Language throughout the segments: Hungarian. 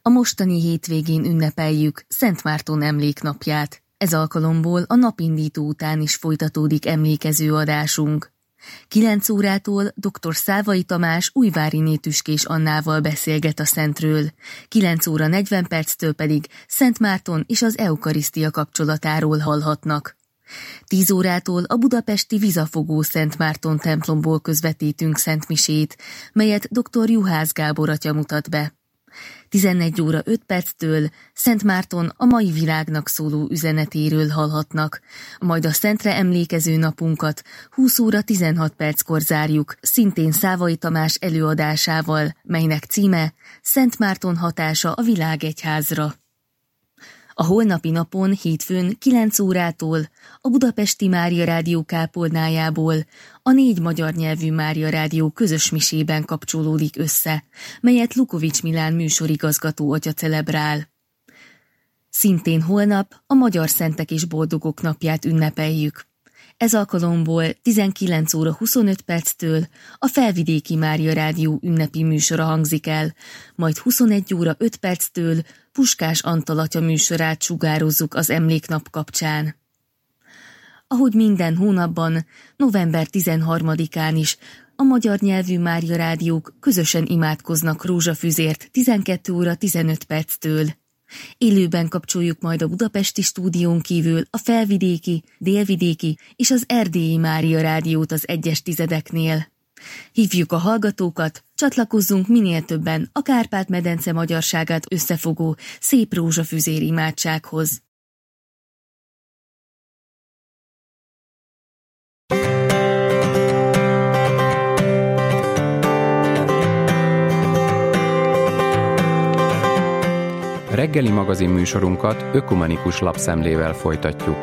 A mostani hétvégén ünnepeljük Szent Márton emléknapját. Ez alkalomból a napindító után is folytatódik emlékező adásunk. 9 órától dr. Szávai Tamás Újváriné Tüskés Annával beszélget a Szentről, 9 óra 40 perctől pedig Szent Márton és az eukarisztia kapcsolatáról hallhatnak. 10 órától a budapesti Vizafogó Szent Márton templomból közvetítünk szentmisét, melyet dr. Juhász Gábor atya mutat be. 14 óra 5 perctől Szent Márton a mai világnak szóló üzenetéről hallhatnak, majd a Szentre emlékező napunkat 20 óra 16 perckor zárjuk, szintén Szávai Tamás előadásával, melynek címe Szent Márton hatása a világegyházra. A holnapi napon, hétfőn 9 órától a Budapesti Mária Rádió kápolnájából a 4 magyar nyelvű Mária Rádió közös misében kapcsolódik össze, melyet Lukovics Milán műsorigazgató atya celebrál. Szintén holnap a Magyar Szentek és Boldogok napját ünnepeljük. Ez alkalomból 19 óra 25 perctől a Felvidéki Mária Rádió ünnepi műsora hangzik el, majd 21 óra 5 perctől Puskás Antal atya műsorát sugározzuk az emléknap kapcsán. Ahogy minden hónapban, november 13-án is a magyar nyelvű Mária Rádiók közösen imádkoznak rózsafüzért 12 óra 15 perctől. Élőben kapcsoljuk majd a budapesti stúdión kívül a felvidéki, délvidéki és az erdélyi Mária Rádiót az egyes tizedeknél. Hívjuk a hallgatókat, csatlakozzunk minél többen a Kárpát-medence magyarságát összefogó szép rózsafüzér imádsághoz. Reggeli magazin műsorunkat ökumenikus lapszemlével folytatjuk.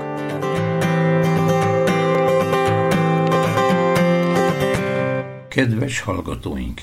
Kedves hallgatóink!